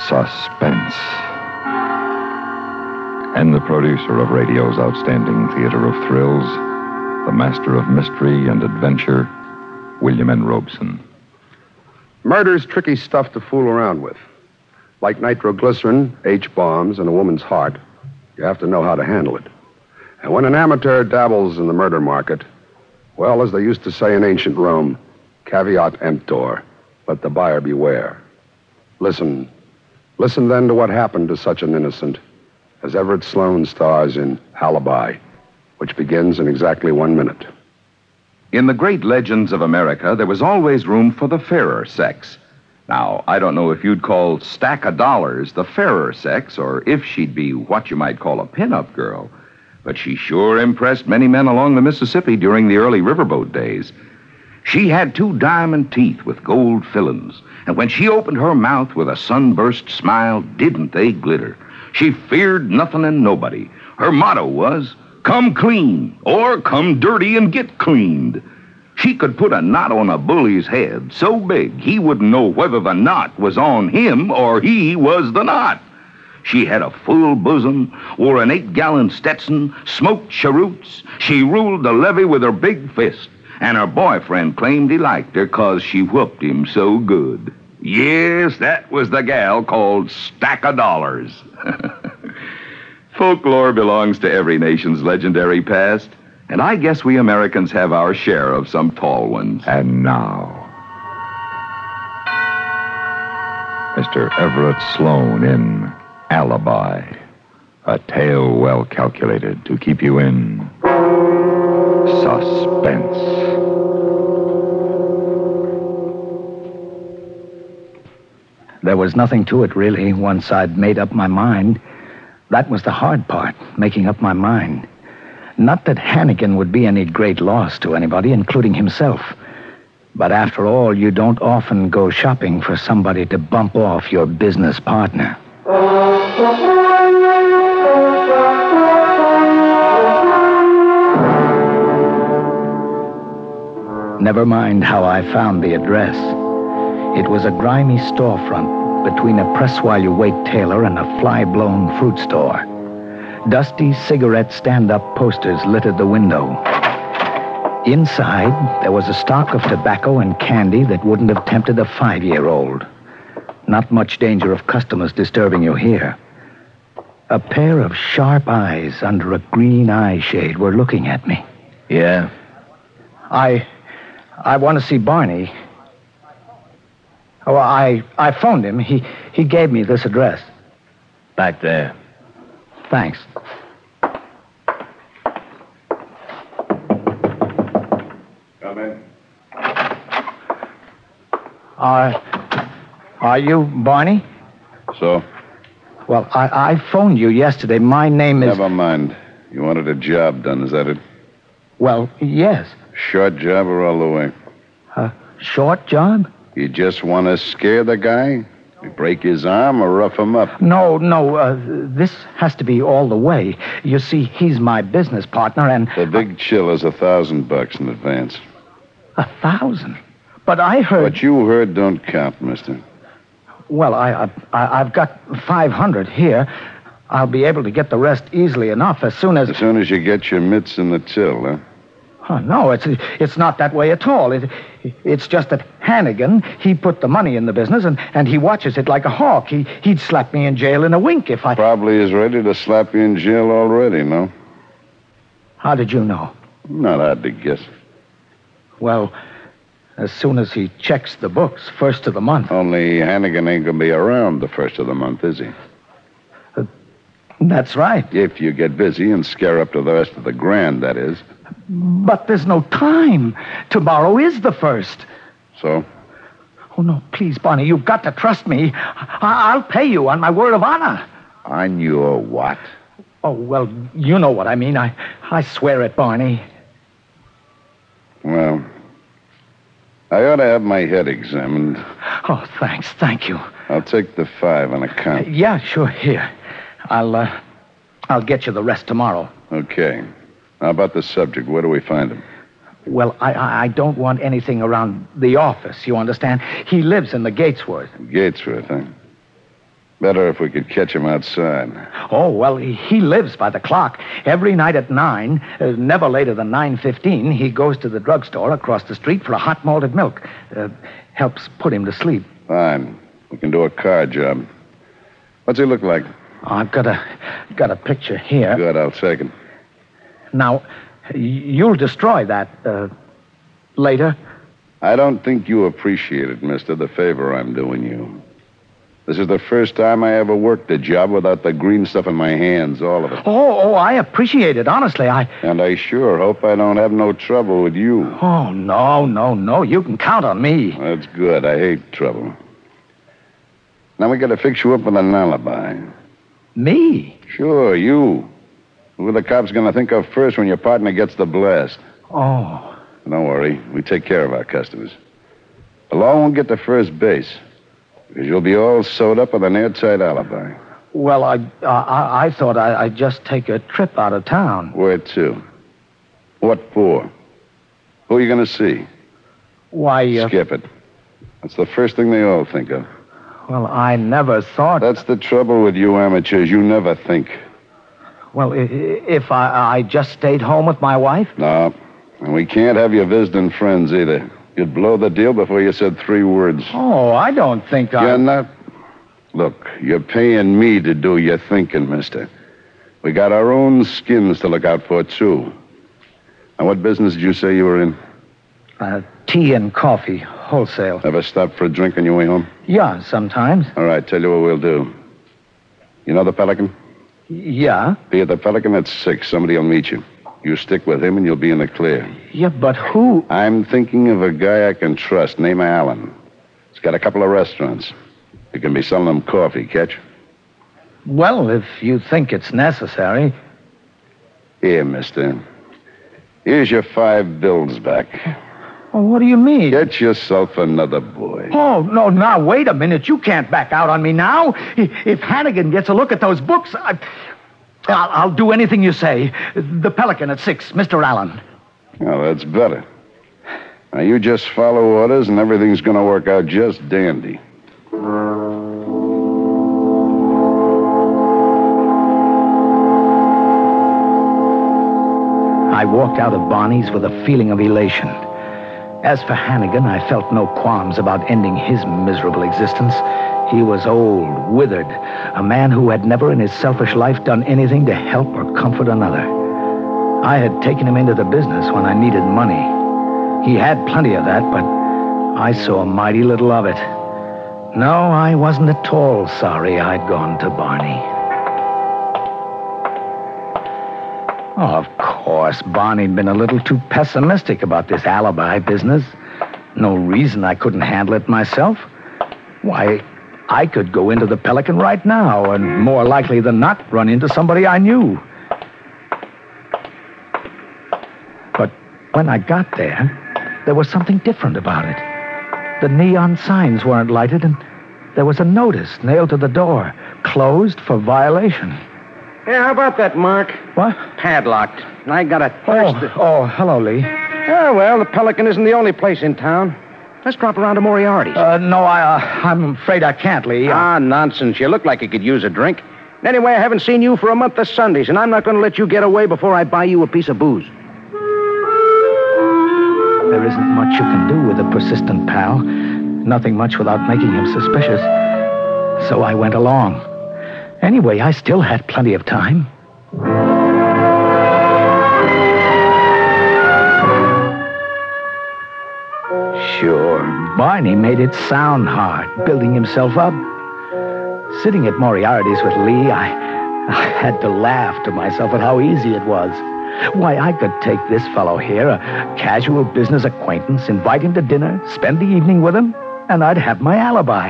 Suspense. And the producer of radio's outstanding theater of thrills, the master of mystery and adventure, William N. Robeson. Murder's tricky stuff to fool around with. Like nitroglycerin, H-bombs, and a woman's heart, you have to know how to handle it. And when an amateur dabbles in the murder market, well, as they used to say in ancient Rome, caveat emptor, let the buyer beware. Listen then to what happened to such an innocent as Everett Sloane stars in Alibi, which begins in exactly 1 minute. In the great legends of America, there was always room for the fairer sex. Now, I don't know if you'd call Stack of Dollars the fairer sex, or if she'd be what you might call a pin-up girl, but she sure impressed many men along the Mississippi during the early riverboat days. She had 2 diamond teeth with gold fillings, and when she opened her mouth with a sunburst smile, didn't they glitter? She feared nothing and nobody. Her motto was, come clean, or come dirty and get cleaned. She could put a knot on a bully's head so big he wouldn't know whether the knot was on him or he was the knot. She had a full bosom, wore an 8-gallon Stetson, smoked cheroots. She ruled the levee with her big fist, and her boyfriend claimed he liked her 'cause she whooped him so good. Yes, that was the gal called Stack of Dollars. Folklore belongs to every nation's legendary past, and I guess we Americans have our share of some tall ones. And now, Mr. Everett Sloane in Alibi, a tale well calculated to keep you in suspense. There was nothing to it, really, once I'd made up my mind. That was the hard part, making up my mind. Not that Hannigan would be any great loss to anybody, including himself. But after all, you don't often go shopping for somebody to bump off your business partner. Never mind how I found the address. It was a grimy storefront between a press-while-you-wait tailor and a fly-blown fruit store. Dusty cigarette stand-up posters littered the window. Inside, there was a stock of tobacco and candy that wouldn't have tempted a 5-year-old. Not much danger of customers disturbing you here. A pair of sharp eyes under a green eye shade were looking at me. Yeah? I want to see Barney. Oh, I phoned him. He gave me this address. Back there. Thanks. Come in. Are you Barney? So? Well, I phoned you yesterday. My name is... Never mind. You wanted a job done, is that it? Well, yes. Short job or all the way? A short job? You just want to scare the guy? You break his arm or rough him up? No, this has to be all the way. You see, he's my business partner, and... The big chill is $1,000 in advance. 1,000? But I heard... What you heard don't count, mister. Well, I've got 500 here. I'll be able to get the rest easily enough as soon as... As soon as you get your mitts in the till, huh? Oh, no, it's not that way at all. It's just that Hannigan, he put the money in the business, and he watches it like a hawk. He'd slap me in jail in a wink if I... Probably is ready to slap you in jail already, no? How did you know? Not hard to guess. Well, as soon as he checks the books, first of the month. Only Hannigan ain't gonna be around the first of the month, is he? That's right. If you get busy and scare up to the rest of the grand, that is. But there's no time. Tomorrow is the first. So? Oh, no, please, Barney, you've got to trust me. I'll pay you on my word of honor. On your what? Oh, well, you know what I mean. I swear it, Barney. Well, I ought to have my head examined. Oh, thanks. Thank you. I'll take the 5 on account. Yeah, sure. Here. I'll get you the rest tomorrow. Okay. How about the subject? Where do we find him? Well, I don't want anything around the office, you understand? He lives in the Gatesworth. Gatesworth, huh? Better if we could catch him outside. Oh, well, he lives by the clock. Every night at 9, never later than 9:15, he goes to the drugstore across the street for a hot malted milk. Helps put him to sleep. Fine. We can do a car job. What's he look like? I've got a picture here. Good, I'll take it. Now, you'll destroy that later. I don't think you appreciate it, mister, the favor I'm doing you. This is the first time I ever worked a job without the green stuff in my hands, all of it. Oh, I appreciate it. Honestly, And I sure hope I don't have no trouble with you. Oh, no. You can count on me. That's good. I hate trouble. Now we gotta fix you up with an alibi. Me? Sure, you. Who are the cops gonna think of first when your partner gets the blast? Oh. Don't worry. We take care of our customers. The law won't get to first base, because you'll be all sewed up with an airtight alibi. Well, I thought I'd just take a trip out of town. Where to? What for? Who are you going to see? Why, Skip it. That's the first thing they all think of. Well, I never thought... That's the trouble with you amateurs. You never think. Well, if I just stayed home with my wife? No. And we can't have you visiting friends either. You'd blow the deal before you said 3 words. Oh, I don't think You're not... Look, you're paying me to do your thinking, mister. We got our own skins to look out for, too. And what business did you say you were in? Tea and coffee, wholesale. Ever stop for a drink on your way home? Yeah, sometimes. All right, tell you what we'll do. You know the Pelican? Yeah? Be at the Pelican at 6. Somebody will meet you. You stick with him and you'll be in the clear. Yeah, but who... I'm thinking of a guy I can trust, named Allen. He's got a couple of restaurants. You can be selling them coffee, catch? Well, if you think it's necessary... Here, mister. Here's your 5 bills back. Oh, what do you mean? Get yourself another boy. Oh, no, now, wait a minute. You can't back out on me now. If Hannigan gets a look at those books, I'll do anything you say. The Pelican at 6, Mr. Allen. Oh, that's better. Now, you just follow orders and everything's going to work out just dandy. I walked out of Barney's with a feeling of elation. As for Hannigan, I felt no qualms about ending his miserable existence. He was old, withered, a man who had never in his selfish life done anything to help or comfort another. I had taken him into the business when I needed money. He had plenty of that, but I saw mighty little of it. No, I wasn't at all sorry I'd gone to Barney. Oh, of course, Barney'd been a little too pessimistic about this alibi business. No reason I couldn't handle it myself. Why, I could go into the Pelican right now and more likely than not run into somebody I knew. But when I got there was something different about it. The neon signs weren't lighted and there was a notice nailed to the door, closed for violation. Yeah, how about that, Mark? What? Padlocked. I got a thirst. Oh, hello, Lee. Oh, well, the Pelican isn't the only place in town. Let's drop around to Moriarty's. No, I'm afraid I can't, Lee. Ah, nonsense. You look like you could use a drink. Anyway, I haven't seen you for a month of Sundays, and I'm not going to let you get away before I buy you a piece of booze. There isn't much you can do with a persistent pal. Nothing much without making him suspicious. So I went along. Anyway, I still had plenty of time. Sure, Barney made it sound hard, building himself up. Sitting at Moriarty's with Lee, I had to laugh to myself at how easy it was. Why, I could take this fellow here, a casual business acquaintance, invite him to dinner, spend the evening with him, and I'd have my alibi.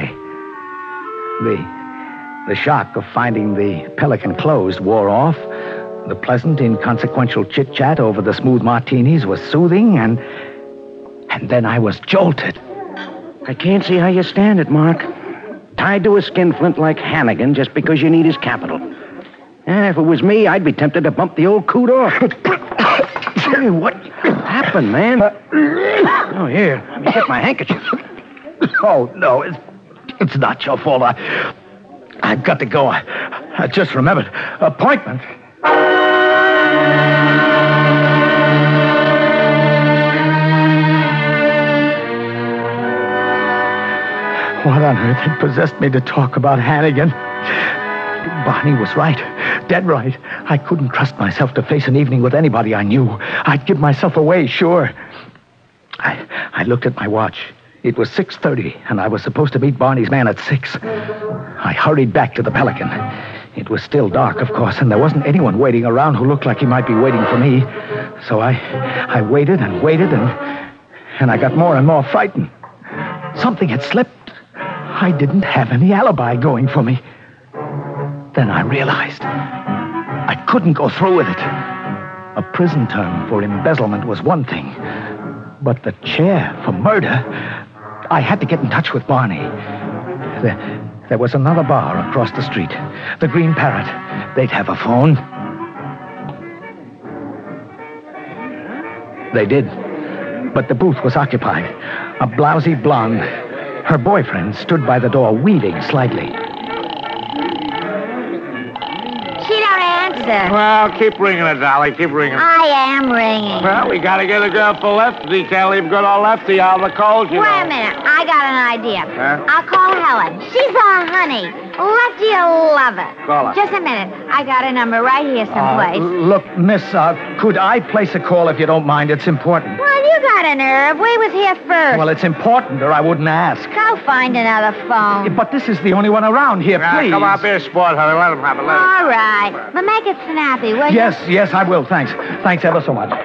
The shock of finding the Pelican closed wore off. The pleasant, inconsequential chit-chat over the smooth martinis was soothing, and then I was jolted. I can't see how you stand it, Mark. Tied to a skinflint like Hannigan just because you need his capital. If it was me, I'd be tempted to bump the old coot off. Hey, what happened, man? Oh, here, let me get my handkerchief. Oh, no, it's not your fault. I've got to go. I just remembered. Appointment. What on earth had possessed me to talk about Hannigan? Barney was right. Dead right. I couldn't trust myself to face an evening with anybody I knew. I'd give myself away, sure. I looked at my watch. It was 6:30, and I was supposed to meet Barney's man at 6. I hurried back to the Pelican. It was still dark, of course, and there wasn't anyone waiting around who looked like he might be waiting for me. So I waited and waited, and I got more and more frightened. Something had slipped. I didn't have any alibi going for me. Then I realized I couldn't go through with it. A prison term for embezzlement was one thing, but the chair for murder, I had to get in touch with Barney. There was another bar across the street, the Green Parrot. They'd have a phone. They did, but the booth was occupied. A blousy blonde. Her boyfriend stood by the door, weaving slightly. She don't answer. Well, keep ringing it, Dolly. Keep ringing it. I am ringing. Well, we gotta get a girl for lefty. Can't leave good old lefty out of the cold, you know. Wait a minute. I got an idea. Huh? I'll call Helen. She's our honey. Lefty'll love her. Call her. Just a minute. I got a number right here someplace. Look, miss, could I place a call if you don't mind? It's important. Well, you got a nerve. We was here first. Well, it's important, or I wouldn't ask. Go find another phone. But this is the only one around here, please. Come up here, sport, honey. Let him have it. Let him. All right. But make it snappy, will you? Yes, I will. Thanks. Thanks ever so much.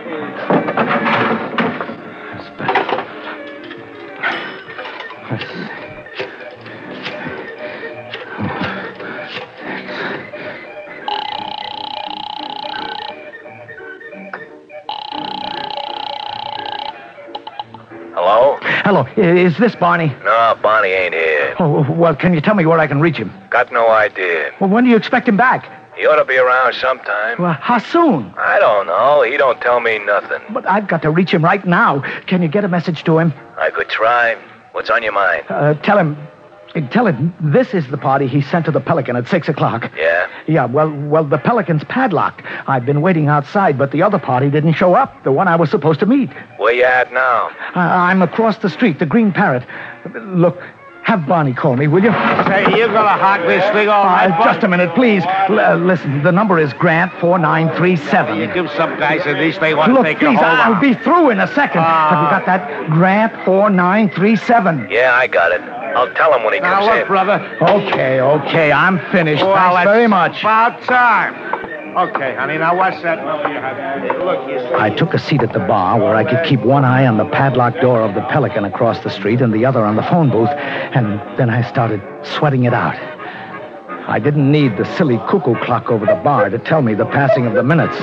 Hello? Hello, is this Barney? No, Barney ain't here. Oh, well, can you tell me where I can reach him? Got no idea. Well, when do you expect him back? He ought to be around sometime. Well, how soon? I don't know. He don't tell me nothing. But I've got to reach him right now. Can you get a message to him? I could try. What's on your mind? Tell him this is the party he sent to the Pelican at 6 o'clock. Yeah? Yeah, well, the Pelican's padlocked. I've been waiting outside, but the other party didn't show up, the one I was supposed to meet. Where you at now? I'm across the street, the Green Parrot. Look, have Barney call me, will you? Say, you're gonna hog this thing all night, just a minute, please. Listen, the number is Grant 4937. You give some guys at least they want to Look, take please, it home. I'll be through in a second. Have you got that? Grant 4937. Yeah, I got it. I'll tell him when he Now, comes look, in. brother. Okay, I'm finished. Well, Thanks that's very much. About time. Okay, honey, now what's that number you have? Look, you see. I took a seat at the bar where I could keep one eye on the padlocked door of the Pelican across the street and the other on the phone booth, and then I started sweating it out. I didn't need the silly cuckoo clock over the bar to tell me the passing of the minutes.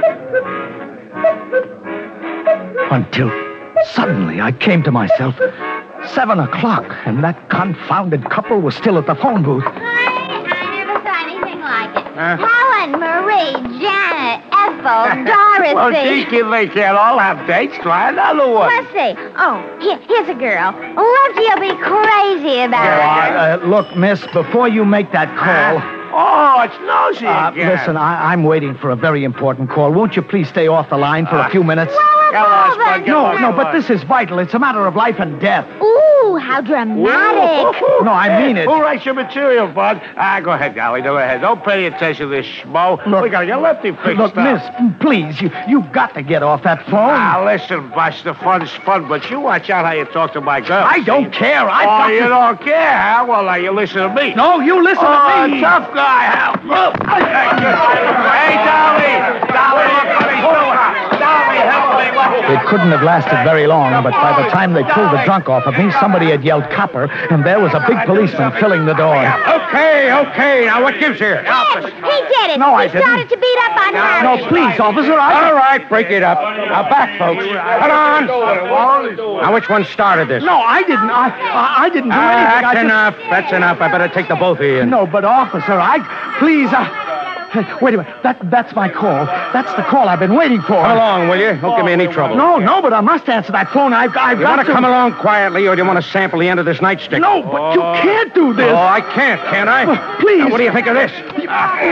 Until suddenly I came to myself. 7 o'clock, and that confounded couple was still at the phone booth. I never saw anything like it. Helen, Marie, Janet, Ethel, Dorothy. Well, gee, kid, they can't all have dates. Try another one. Let's see. Oh, here's a girl. Lefty'll be crazy about her. Look, miss, before you make that call... Oh, it's Nosy again. Listen, I'm waiting for a very important call. Won't you please stay off the line for a few minutes? Get lost, bud, get lost. No, but this is vital. It's a matter of life and death. Ooh, how dramatic. No, I mean it. Who writes your material, bud? Go ahead, Golly, go ahead. Don't pay attention to this schmo. Look, we gotta get Lefty fixed Look, up. miss, please, you've got to get off that phone. Listen, Bush, the fun's fun, but you watch out how you talk to my girl. I don't care. You don't care, huh? Well, now you listen to me. No, you listen to me. Tough guy, Hal. Hey, Dolly, look what he's doing. Dolly, help me. It couldn't have lasted very long, but by the time they pulled the drunk off of me, somebody had yelled copper, and there was a big policeman filling the door. Okay. Now, what gives here? Yes, he did it. No, I he didn't. started to beat up on her. No, please, officer, All right, break it up. Now, back, folks. Come on. Now, which one started this? No, I didn't. I didn't do anything. That's enough. I better take the both of you in. No, but officer, please, Hey, wait a minute. That's my call. That's the call I've been waiting for. Come along, will you? Don't give me any trouble. No, but I must answer that phone. I've You got want to to come along quietly, or do you want to sample the end of this nightstick? No, but you can't do this. Oh, I can't I? Please. Now, what do you think of this? Wait.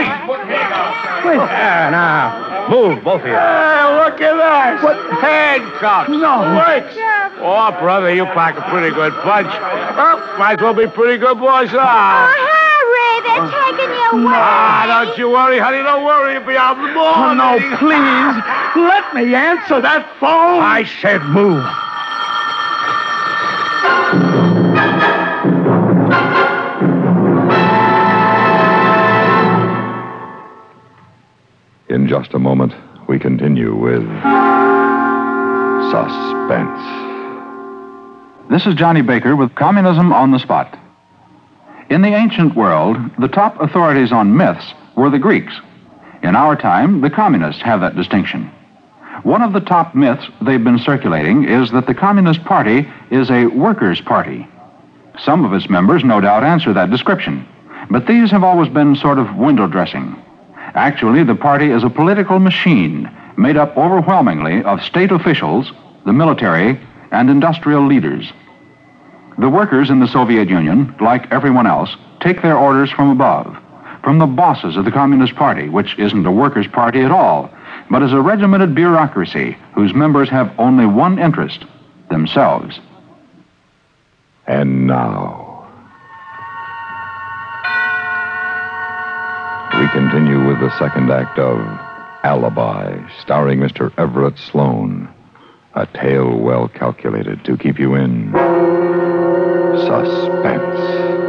Now, move, both of you. Look at that. What? Handcuffs. No. Wait. Oh, brother, you pack a pretty good punch. Well, might as well be pretty good boys Oh, now. Harry, they're taking you away. Don't you worry, honey. Don't worry. You'll be out in the Oh, morning. no, please. Let me answer that phone. I said move. In just a moment, we continue with Suspense. This is Johnny Baker with Communism on the Spot. In the ancient world, the top authorities on myths were the Greeks. In our time, the communists have that distinction. One of the top myths they've been circulating is that the Communist Party is a workers' party. Some of its members no doubt answer that description, but these have always been sort of window dressing. Actually, the party is a political machine made up overwhelmingly of state officials, the military, and industrial leaders. The workers in the Soviet Union, like everyone else, take their orders from above, from the bosses of the Communist Party, which isn't a workers' party at all, but is a regimented bureaucracy whose members have only one interest, themselves. And now, we continue with the second act of Alibi, starring Mr. Everett Sloane. A tale well calculated to keep you in suspense.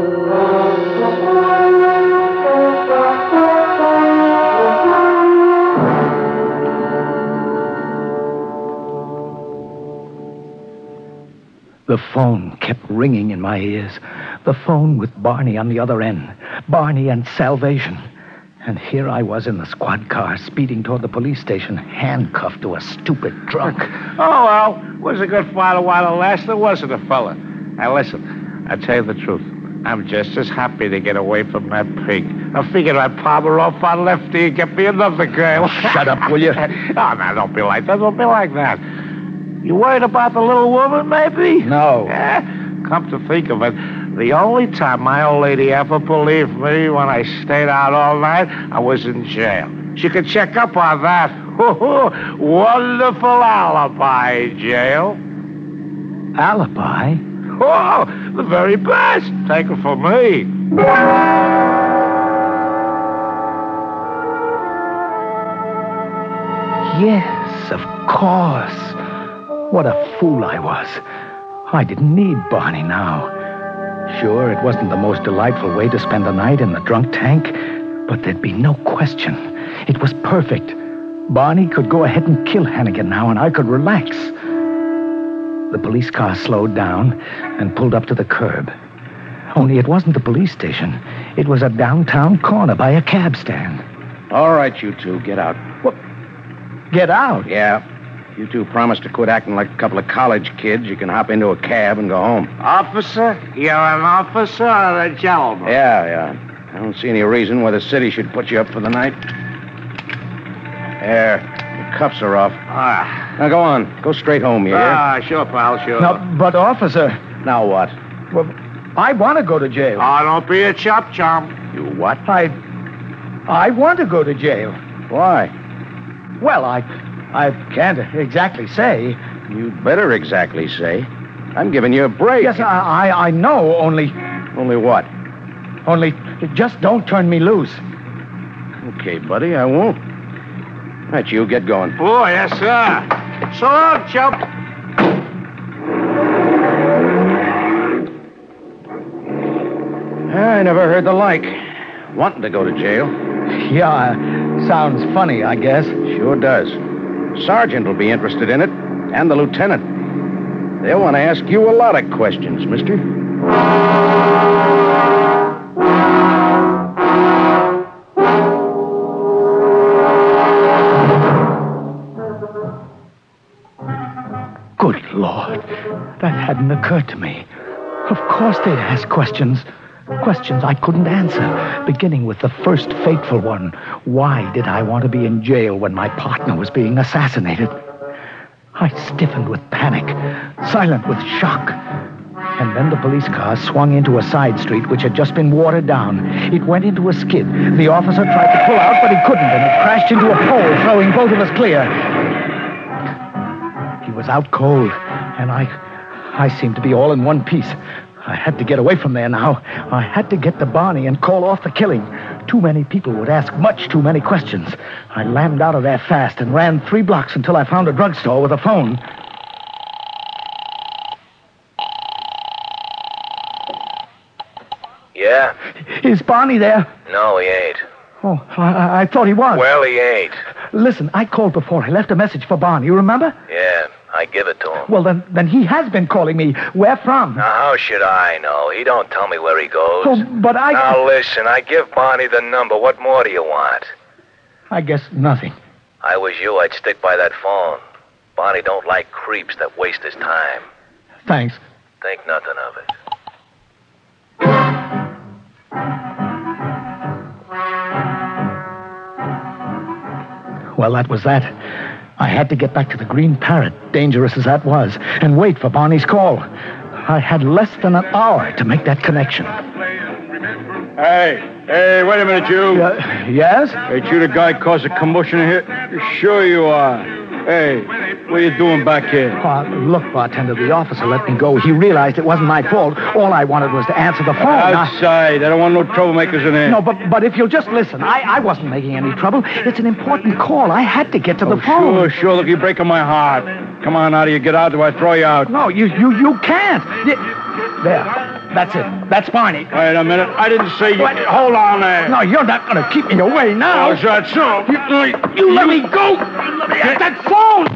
The phone kept ringing in my ears. The phone with Barney on the other end. Barney and salvation. And here I was in the squad car, speeding toward the police station, handcuffed to a stupid drunk. Oh, well, was a good fight while it lasted, wasn't it, fella? Now, listen, I'll tell you the truth. I'm just as happy to get away from that pig. I figured I'd palm her off on Lefty and get me another girl. Shut up, will you? Oh, now, don't be like that. Don't be like that. You worried about the little woman, maybe? No. Come to think of it, the only time my old lady ever believed me when I stayed out all night, I was in jail. She could check up on that. Wonderful alibi, jail. Alibi? Oh, the very best. Take it from me. Yes, of course. What a fool I was. I didn't need Barney now. Sure, it wasn't the most delightful way to spend the night in the drunk tank, but there'd be no question. It was perfect. Barney could go ahead and kill Hannigan now, and I could relax. The police car slowed down and pulled up to the curb. Only it wasn't the police station. It was a downtown corner by a cab stand. All right, you two, get out. What? Get out? Yeah. You two promised to quit acting like a couple of college kids. You can hop into a cab and go home. Officer? You're an officer or a gentleman? Yeah. I don't see any reason why the city should put you up for the night. There. The cuffs are off. Now go on. Go straight home, you hear? Sure, pal, sure. No, but, officer, Now what? well, I want to go to jail. Oh, don't be a chump. You what? I want to go to jail. Why? Well, I can't exactly say. You'd better exactly say. I'm giving you a break. Yes, I know, only Only what? just don't turn me loose. Okay, buddy, I won't. Right, you get going. Oh, yes, sir. So long, chump. I never heard the like. Wanting to go to jail. Yeah, sounds funny, I guess. Sure does. Sergeant will be interested in it, and the lieutenant. They'll want to ask you a lot of questions, mister. Good Lord. That hadn't occurred to me. Of course they'd ask questions. Questions I couldn't answer, beginning with the first fateful one. Why did I want to be in jail when my partner was being assassinated? I stiffened with panic, silent with shock. And then the police car swung into a side street which had just been watered down. It went into a skid. The officer tried to pull out, but he couldn't, and it crashed into a pole, throwing both of us clear. He was out cold, and I seemed to be all in one piece. I had to get away from there now. I had to get to Barney and call off the killing. Too many people would ask much too many questions. I lammed out of there fast and ran 3 blocks until I found a drugstore with a phone. Yeah? Is Barney there? No, he ain't. Oh, I thought he was. Well, he ain't. Listen, I called before. I left a message for Barney. You remember? Yeah, I give it to him. Well, then he has been calling me. Where from? Now, how should I know? He don't tell me where he goes. Oh, but I... Now, listen, I give Barney the number. What more do you want? I guess nothing. I was you, I'd stick by that phone. Barney don't like creeps that waste his time. Thanks. Think nothing of it. Well, that was that. I had to get back to the Green Parrot, dangerous as that was, and wait for Barney's call. I had less than an hour to make that connection. Hey, wait a minute, you. Yes? Ain't you the guy caused a commotion here? Sure you are. Hey, what are you doing back here? Look, bartender, the officer let me go. He realized it wasn't my fault. All I wanted was to answer the phone. Outside. I don't want no troublemakers in here. No, but if you'll just listen, I wasn't making any trouble. It's an important call. I had to get to the phone. Sure. Look, you're breaking my heart. Come on, out of you. Get out, or I throw you out. No, you can't. There. That's it. That's Barney. Wait a minute. I didn't say you... Hold on there. No, you're not going to keep me away now. Oh, is that so? You let me go. Let me get that phone.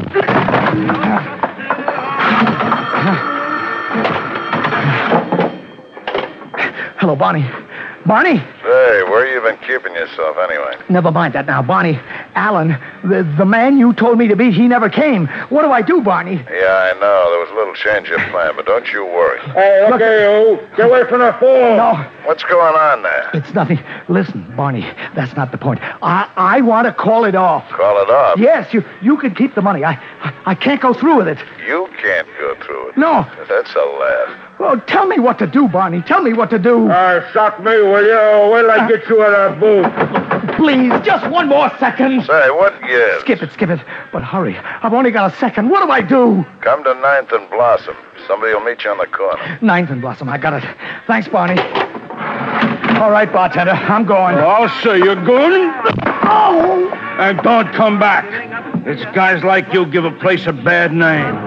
Hello, Barney. Barney? Say, where you been keeping yourself anyway? Never mind that now, Barney. Alan, the man you told me to be, he never came. What do I do, Barney? Yeah, I know. There was a little change of plan, but don't you worry. Hey, look at you. Get away from the phone. No. What's going on there? It's nothing. Listen, Barney, that's not the point. I want to call it off. Call it off? Yes, you can keep the money. I can't go through with it. You can't go through it? No. That's a laugh. Well, tell me what to do, Barney. Tell me what to do. Shock me, will you? Wait till I get you out of that booth. Please, just one more second. Say, what gives? Skip it. But hurry. I've only got a second. What do I do? Come to 9th and Blossom. Somebody will meet you on the corner. 9th and Blossom. I got it. Thanks, Barney. All right, bartender. I'm going. I'll say you're going. Oh! And don't come back. It's guys like you give a place a bad name.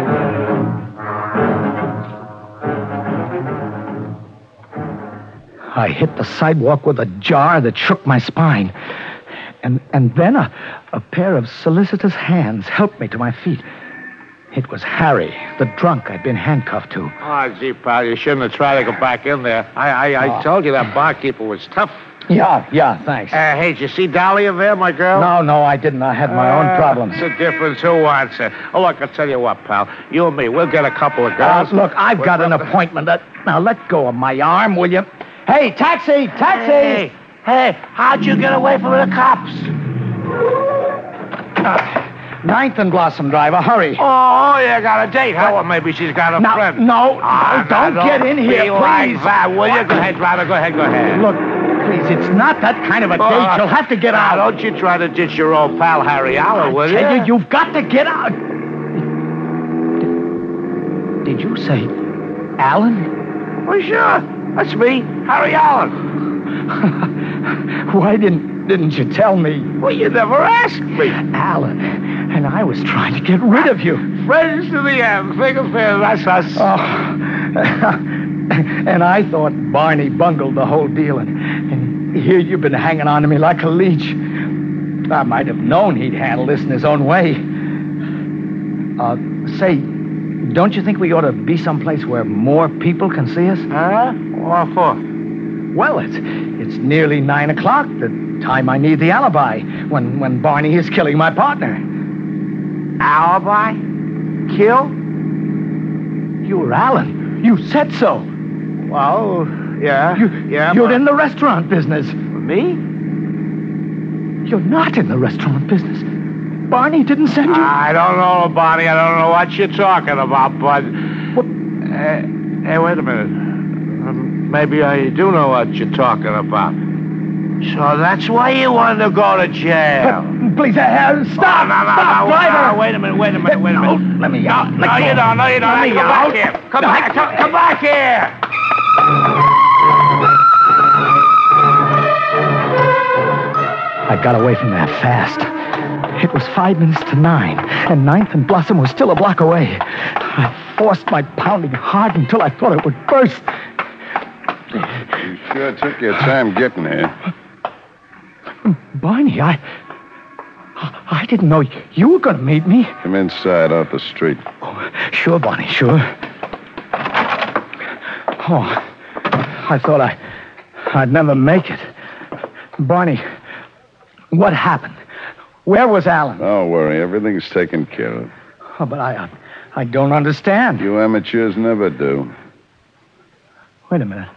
I hit the sidewalk with a jar that shook my spine. And then a pair of solicitous hands helped me to my feet. It was Harry, the drunk I'd been handcuffed to. Oh, gee, pal, you shouldn't have tried to go back in there. I told you that barkeeper was tough. Yeah, thanks. Hey, did you see Dahlia there, my girl? No, I didn't. I had my own problems. What's the difference? Who wants it? Oh, look, I'll tell you what, pal. You and me, we'll get a couple of girls. Look, I've got an appointment. Now, let go of my arm, will you? Hey, taxi! Hey, how'd you get away from the cops? 9th and Blossom, driver. Hurry. Oh, you got a date, huh? Well, maybe she's got a friend. No, don't get in here, please. Like that, will you? Go ahead, driver. Go ahead. Look, please, it's not that kind of a date. You'll have to get out. Don't you try to ditch your old pal Harry Allen, will you? I tell you, you've got to get out. Did you say Allen? Well, sure. That's me, Harry Allen. Why didn't you tell me? Well, you never asked me. Allen, and I was trying to get rid of you. Friends to the end. Think of him. That's us. Oh. And I thought Barney bungled the whole deal, and here you've been hanging on to me like a leech. I might have known he'd handle this in his own way. Say, don't you think we ought to be someplace where more people can see us? Huh? What for? Well, it's nearly 9 o'clock, the time I need the alibi, when Barney is killing my partner. Alibi? Kill? You're Allen. You said so. Well, Yeah? You're in the restaurant business. Me? You're not in the restaurant business. Barney didn't send you. I don't know, Bonnie. I don't know what you're talking about, but... hey, wait a minute. Maybe I do know what you're talking about. So that's why you wanted to go to jail. Please, stop! Stop, driver! Wait a minute. No, let me out. No, you don't. Let me out. Come back here. I got away from there fast. It was 5 minutes to 9, and 9th and Blossom was still a block away. I forced my pounding heart until I thought it would burst. You sure took your time getting here. Barney, I didn't know you were going to meet me. Come inside, off the street. Oh, sure, Barney, sure. Oh, I thought I'd never make it. Barney, what happened? Where was Alan? Don't worry, everything's taken care of. Oh, but I don't understand. You amateurs never do. Wait a minute.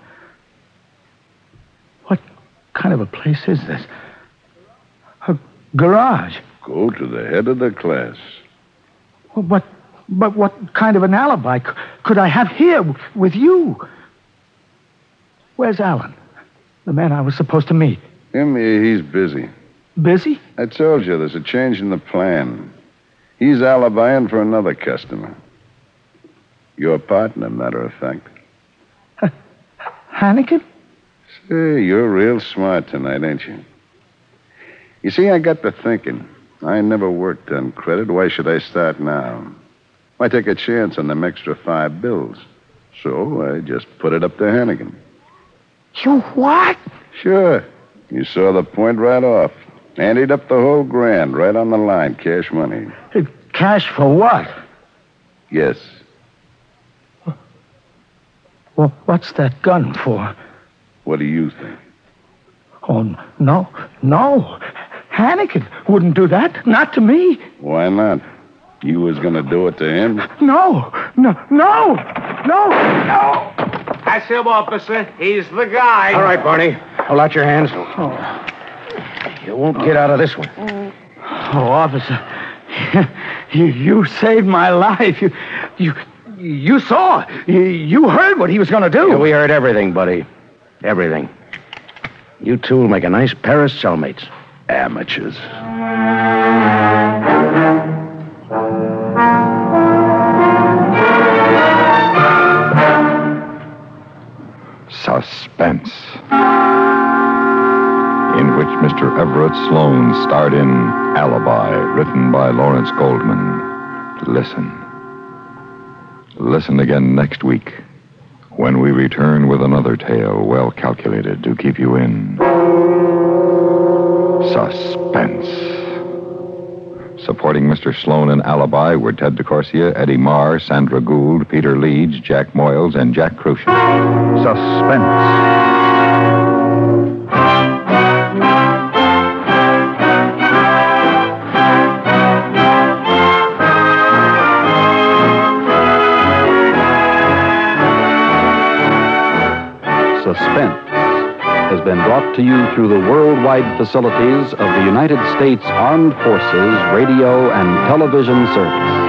What kind of a place is this? A garage. Go to the head of the class. Well, but what kind of an alibi could I have here with you? Where's Alan? The man I was supposed to meet. He's busy. Busy? I told you, there's a change in the plan. He's alibiing for another customer. Your partner, matter of fact. Hannigan? Say, you're real smart tonight, ain't you? You see, I got to thinking. I never worked on credit. Why should I start now? Why take a chance on them extra 5 bills? So I just put it up to Hannigan. You what? Sure. You saw the point right off. Anteed up the whole grand, right on the line, cash money. Cash for what? Yes. Well, what's that gun for? What do you think? Oh, no. Hannigan wouldn't do that. Not to me. Why not? You was gonna do it to him? No. That's him, officer. He's the guy. All right, Barney. Hold out your hands. You won't get out of this one. Oh, officer. You saved my life. You saw. You heard what he was going to do. Yeah, we heard everything, buddy. Everything. You two will make a nice pair of cellmates. Amateurs. Suspense, in which Mr. Everett Sloane starred in Alibi, written by Lawrence Goldman. Listen again next week when we return with another tale well calculated to keep you in suspense. Supporting Mr. Sloane in Alibi were Ted DeCorsia, Eddie Marr, Sandra Gould, Peter Leeds, Jack Moyles, and Jack Crucian. Suspense. Suspense has been brought to you through the worldwide facilities of the United States Armed Forces Radio and Television Service.